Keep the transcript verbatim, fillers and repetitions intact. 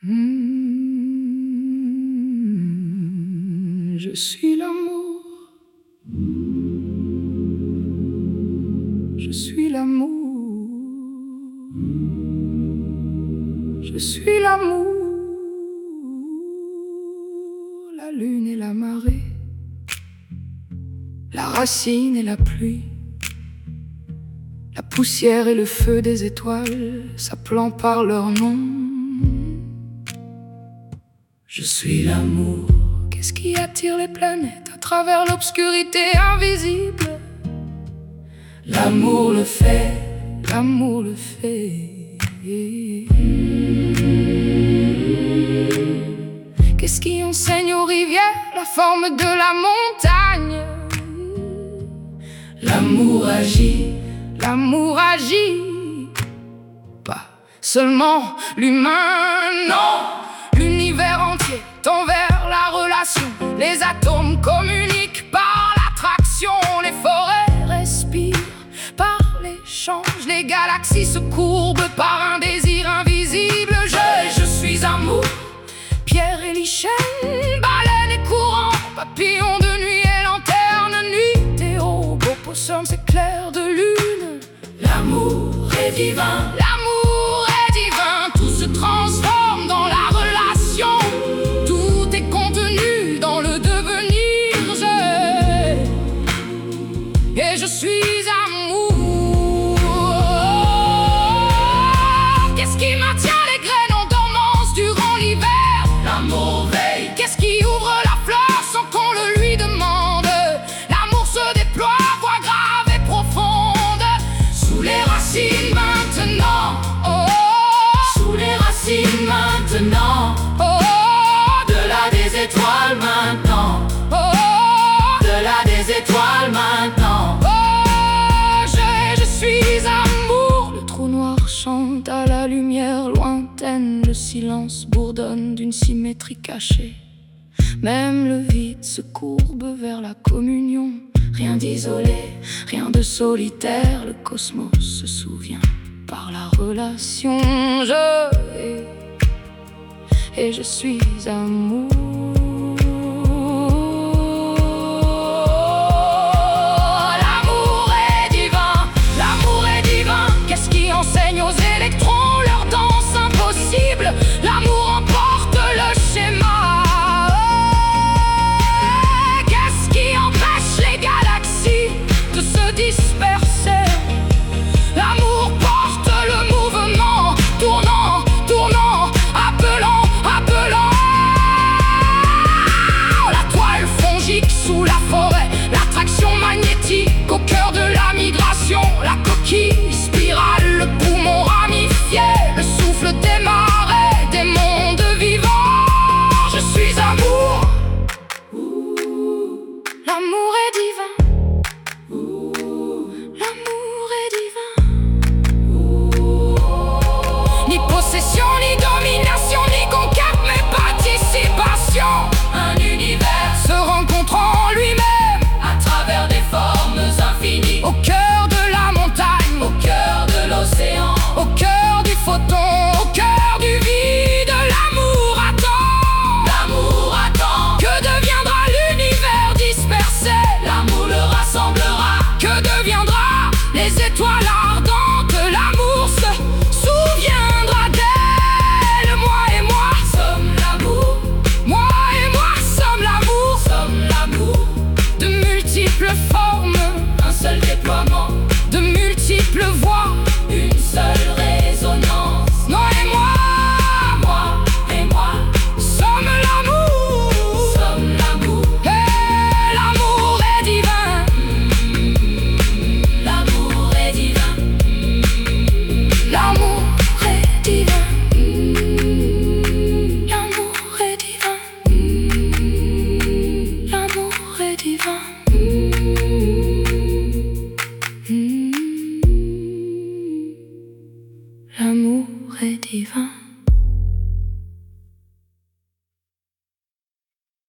Mmh, je suis l'amour. Je suis l'amour. Je suis l'amour. La lune et la marée, la racine et la pluie, la poussière et le feu des étoiles, s'appelant par leur nom. Je suis l'amour. Qu'est-ce qui attire les planètes à travers l'obscurité invisible? L'amour le fait, l'amour le fait. Qu'est-ce qui enseigne aux rivières la forme de la montagne? L'amour agit, l'amour agit. Pas seulement l'humain, non. L'univers entier tend vers la relation. Les atomes communiquent par l'attraction. Les forêts respirent par l'échange. Les galaxies se courbent par un désir invisible. Je, je suis amour. Pierre et lichen, baleine et courant, papillon de nuit et lanterne nuit, théo, opossum s'éclaire de lune. L'amour est divin, l'amour est divin. Tout se transforme dans la relation. Tout est contenu dans le devenir. Je... Et je suis amour. Qu'est-ce qui maintient les graines en dormance durant l'hiver? L'amour veille. Qu'est-ce qui ouvre la fleur sans qu'on le lui demande? L'amour se déploie, voix grave et profonde. Sous les racines maintenant, oh, oh, oh. Sous les racines maintenant, oh, oh, oh. De-delà des étoiles maintenant, oh, oh, oh. De-delà des étoiles maintenant, oh, oh. Je, je suis amour. Le trou noir chante à la lumière lointaine. Le silence bourdonne d'une symétrie cachée. Même le vide se courbe vers la communion. Rien d'isolé, rien de solitaire. Le cosmos se souvient par la relation. Je hais et je suis amour. L'amour est divin, l'amour est divin. Qu'est-ce qui enseigne aux électrons leur danse impossible? L'amour emporte le schéma. Qu'est-ce qui empêche les galaxies de se disperser? L'amour porte le mouvement, tournant, tournant, appelant, appelant. La toile fongique sous la forêt, l'attraction magnétique au cœur de la migration. La coquille spirale, le poumon ramifié, le souffle des marais, des mondes vivants. Je suis amour. L'amour est divin. L'amour est divin. Ni possession, ni domination, ni conquête, mais participation. Un univers se rencontrant en lui-même à travers des formes infinies. Au cœur de la montagne, au cœur de l'océan, au cœur du photon, au cœur du vide. L'amour attend, l'amour attend. Que deviendra l'univers dispersé? L'amour le rassemblera. Que deviendra les étoiles ardentes? L'amour se souviendra d'elle. Moi et moi sommes l'amour. Moi et moi sommes l'amour. Sommes l'amour. De multiples formes, un seul déploiement. De multiples voix, une seule résonance. Moi et moi, moi et moi sommes l'amour. Sommes l'amour. Et l'amour est divin. L'amour est divin. L'amour est divin. L'amour est divin. L'amour est divin.